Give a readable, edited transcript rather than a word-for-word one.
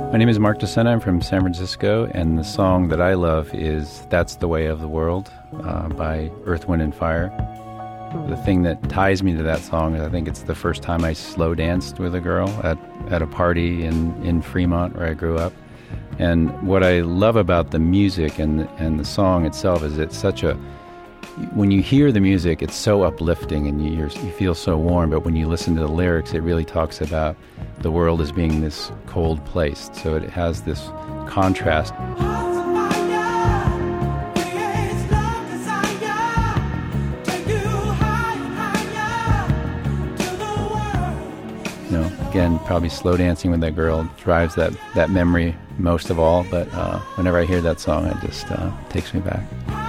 My name is Mark DeSena. I'm from San Francisco, and the song that I love is That's the Way of the World by Earth, Wind & Fire. The thing that ties me to that song is I think it's the first time I slow danced with a girl at a party in Fremont where I grew up. And what I love about the music and the song itself is it's such a... When you hear the music, it's so uplifting and you feel so warm, but when you listen to the lyrics, it really talks about the world as being this cold place. So it has this contrast. Again, probably slow dancing with that girl drives that memory most of all, but whenever I hear that song, it just takes me back.